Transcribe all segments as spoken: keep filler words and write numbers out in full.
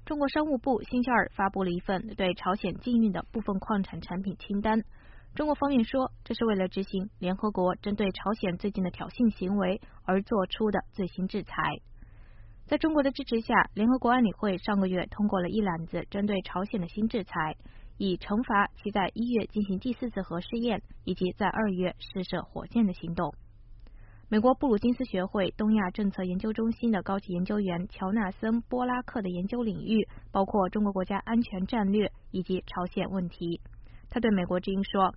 中国商务部星期二发布了一份对朝鲜禁运的部分矿产产品清单。中国方面说，这是为了执行联合国针对朝鲜最近的挑衅行为而做出的最新制裁。在中国的支持下，联合国安理会上个月通过了一揽子针对朝鲜的新制裁，以惩罚其在一月进行第四次核试验以及在二月试射火箭的行动。美国布鲁金斯学会东亚政策研究中心的高级研究员乔纳森·波拉克的研究领域包括中国国家安全战略以及朝鲜问题。他对美国之音说，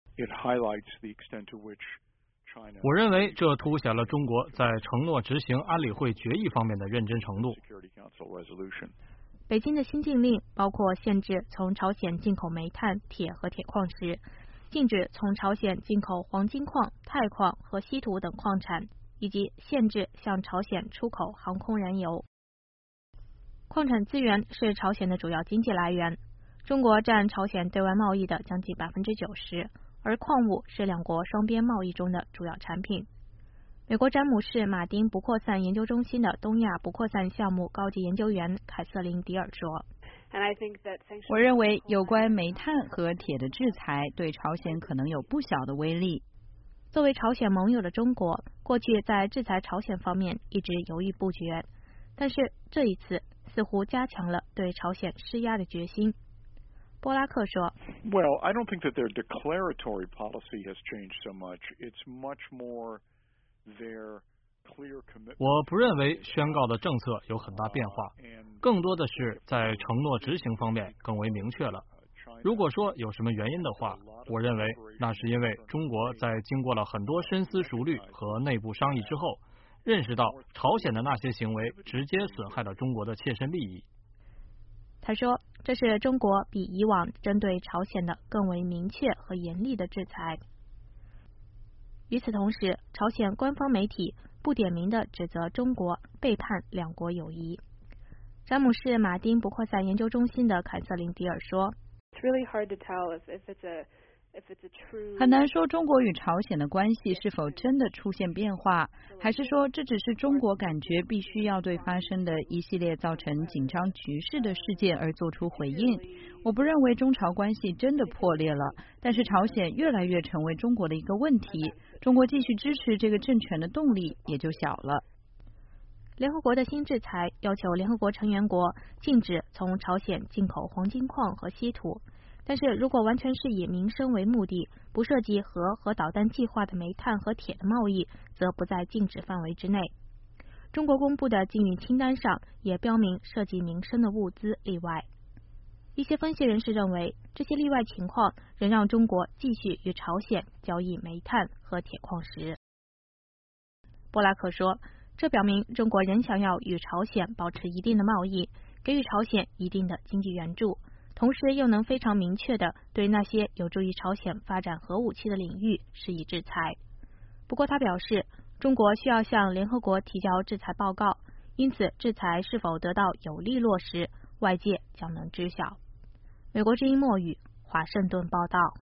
我认为这凸显了中国在承诺执行安理会决议方面的认真程度。 北京的新禁令包括限制从朝鲜进口煤炭、铁和铁矿石，禁止从朝鲜进口黄金矿、钛矿和稀土等矿产，以及限制向朝鲜出口航空燃油。矿产资源是朝鲜的主要经济来源，中国占朝鲜对外贸易的将近百分之九十，而矿物是两国双边贸易中的主要产品。美国詹姆士马丁不扩散研究中心的东亚不扩散项目高级研究员凯瑟琳·迪尔说， 我认为有关煤炭和铁的制裁对朝鲜可能有不小的威力。 作为朝鲜盟友的中国，过去在制裁朝鲜方面一直犹豫不决，但是这一次似乎加强了对朝鲜施压的决心。波拉克说 Well, I don't think that their declaratory policy has changed so much. It's much more their clear commitment. 我不认为宣告的政策有很大变化，更多的是在承诺执行方面更为明确了。如果说有什么原因的话，我认为那是因为中国在经过了很多深思熟虑和内部商议之后，认识到朝鲜的那些行为直接损害了中国的切身利益。 他说，这是中国比以往针对朝鲜的更为明确和严厉的制裁。与此同时，朝鲜官方媒体不点名地指责中国背叛两国友谊。詹姆士马丁不扩散研究中心的凯瑟琳·迪尔说， 很难说中国与朝鲜的关系是否真的出现变化，还是说这只是中国感觉必须要对发生的一系列造成紧张局势的事件而做出回应。我不认为中朝关系真的破裂了，但是朝鲜越来越成为中国的一个问题，中国继续支持这个政权的动力也就小了。 联合国的新制裁要求联合国成员国禁止从朝鲜进口黄金矿和稀土，但是如果完全是以民生为目的，不涉及核和导弹计划的煤炭和铁的贸易，则不在禁止范围之内。中国公布的禁运清单上也标明涉及民生的物资例外。一些分析人士认为，这些例外情况仍让中国继续与朝鲜交易煤炭和铁矿石。波拉克说，这表明中国仍想要与朝鲜保持一定的贸易，给予朝鲜一定的经济援助，同时又能非常明确地对那些有助于朝鲜发展核武器的领域施以制裁。不过他表示，中国需要向联合国提交制裁报告，因此制裁是否得到有力落实，外界将能知晓。美国之音墨语华盛顿报道。